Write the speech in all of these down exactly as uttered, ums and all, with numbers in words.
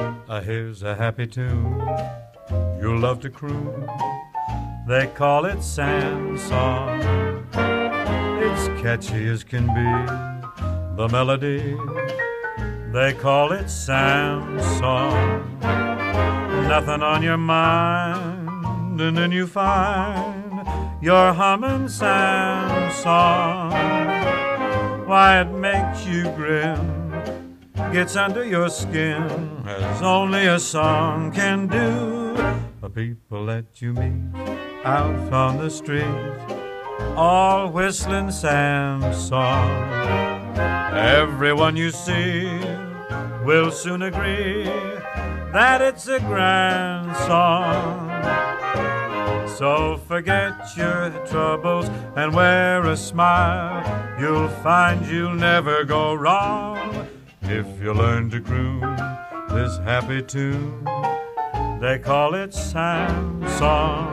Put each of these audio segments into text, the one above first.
Uh, here's a happy tune you'll love to croon. They call it Sam's song. It's catchy as can be, the melody. They call it Sam's song. Nothing on your mind, and then you find you're humming Sam's song. Why, it makes you grin, gets under your skin, as only a song can do. The people that you meet out on the street, all whistling Sam's song. Everyone you see will soon agree that it's a grand song. So forget your troubles and wear a smile. You'll find you'll never go wrong if you learn to croon this happy tune. They call it Sam's song.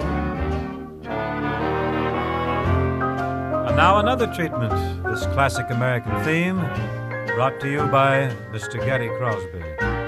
And now another treatment, this classic American theme, brought to you by Mister Gary Crosby.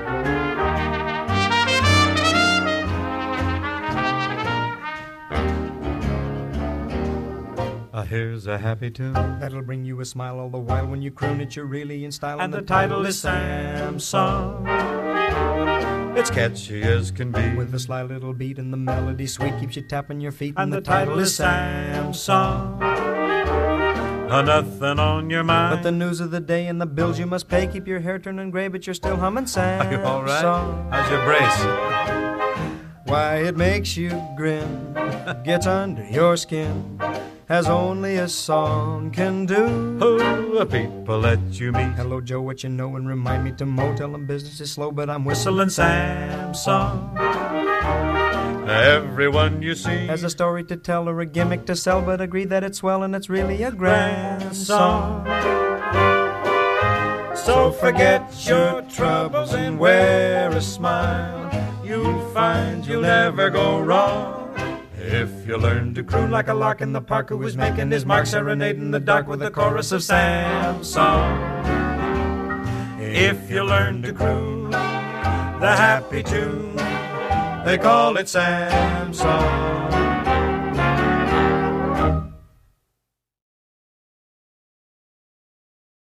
Uh, here's a happy tune that'll bring you a smile all the while. When you croon it, you're really in style. And, and the, the title is Sam's Song. It's catchy as can be, with a sly little beat and the melody sweet, keeps you tapping your feet. And, and the, the title is Sam's Song. Uh, nothing on your mind but the news of the day and the bills you must pay. Keep your hair turning gray, but you're still humming Sam's Are you all right? Song. How's your brace? Why, it makes you grin, gets under your skin, as only a song can do. Oh, the people that you meet. Hello, Joe, what you know, and remind me to mow. Tell them business is slow, but I'm whistling Sam's song. Everyone you see has a story to tell or a gimmick to sell, but agree that it's swell and it's really a grand song. So forget your troubles and wear a smile. You'll find you'll never go wrong if you learn to croon like a lark in the park who is making his mark, serenading the dark with the chorus of Sam's song. If you learn to croon the happy tune, they call it Sam's song.